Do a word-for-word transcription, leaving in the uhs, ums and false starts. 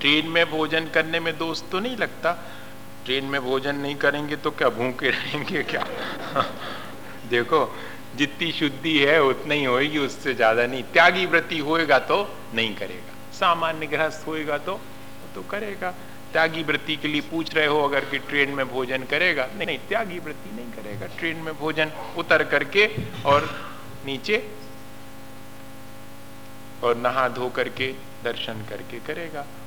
Train में भोजन करने में दोष तो नहीं लगता। ट्रेन में भोजन नहीं करेंगे तो क्या भूखे रहेंगे क्या? देखो, जितनी शुद्धि है उतना ही होएगी, उससे ज्यादा नहीं। त्यागी व्रती होएगा तो नहीं करेगा, सामान्य गृहस्थ होएगा तो तो करेगा। त्यागी व्रती के लिए पूछ रहे हो अगर कि ट्रेन में भोजन करेगा? नहीं, नहीं, त्यागी व्रती नहीं करेगा। ट्रेन में भोजन उतर करके और नीचे और नहा धो करके दर्शन करके करेगा।